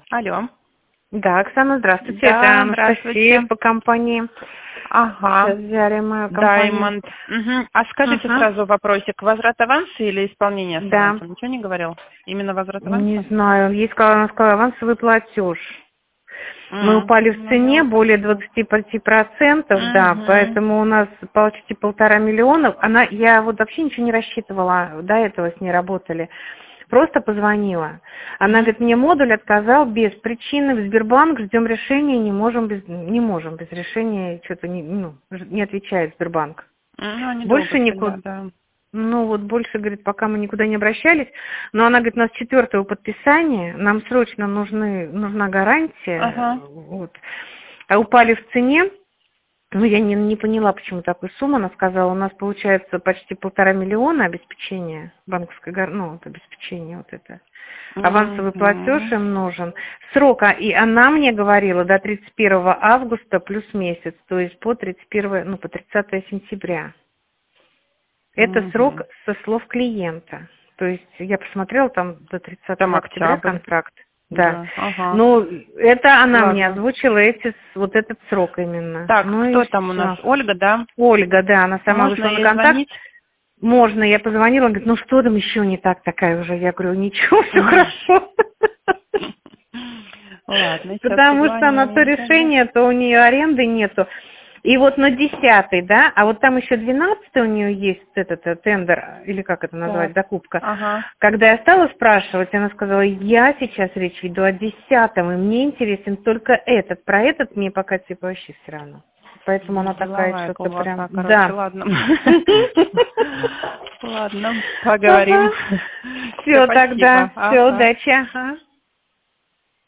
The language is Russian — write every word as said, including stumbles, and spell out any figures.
Алло. Да, Оксана, здравствуйте. Да, Это Анастасия здравствуйте. по компании. Ага. Сейчас взяли мою компанию. Diamond. Угу. А скажите Ага. сразу вопросик. Возврат аванса или исполнение с Да. авансом? Ничего не говорил? Именно возврат Не аванса? знаю. Ей сказала, она сказала, авансовый платеж. Мы М, упали в Ну, я цене более уточню. двадцати пяти процентов, да, Угу. поэтому у нас почти полтора миллиона. Она, я вот вообще ничего не рассчитывала, до этого с ней работали. Просто позвонила. Она Угу. говорит, мне модуль отказал без причины в Сбербанк, ждем решения, не можем без, не можем без решения, что-то не, ну, ж- не отвечает Сбербанк. Ну, они долго Больше никуда. сидят, да. Ну вот больше, говорит, пока мы никуда не обращались, но она говорит, у нас четвертого подписания, нам срочно нужны, нужна гарантия, Ага. вот. А упали в цене, ну я не, не поняла, почему такую сумму, она сказала, у нас получается почти полтора миллиона обеспечения, банковской, гар- ну вот обеспечение вот это. Авансовый платеж Угу. им нужен. Срок, а, и она мне говорила до тридцать первого августа плюс месяц, то есть по тридцать первое, ну по тридцатое сентября. Это срок Угу. со слов клиента. То есть я посмотрела, там до Там тридцатого октября октябрь. контракт. Да. Да. Ага. Ну, это она мне Ладно. озвучила эти, с- вот этот срок именно. Так, Ну и кто там у нас? все. Ольга, да? Ольга, да, она сама Можно вышла на ей контакт. звонить? Можно, я позвонила, он говорит, ну что там еще не так такая уже? Я говорю, ничего, все хорошо. Ладно, сейчас Потому что на позвоню то ей тогда. решение, то у нее аренды нету. И вот на десятый, да, а вот там еще двенадцатый у нее есть этот э, тендер, или как это назвать, Так. закупка. Ага. Когда я стала спрашивать, она сказала, я сейчас речь веду о десятом, и мне интересен только этот. Про этот мне пока типа вообще все равно. Поэтому она такая Деловая что-то у вас, прям, а, короче, да. ладно. Ладно, поговорим. Все, Все тогда, спасибо. все, Ага. удачи. Ага.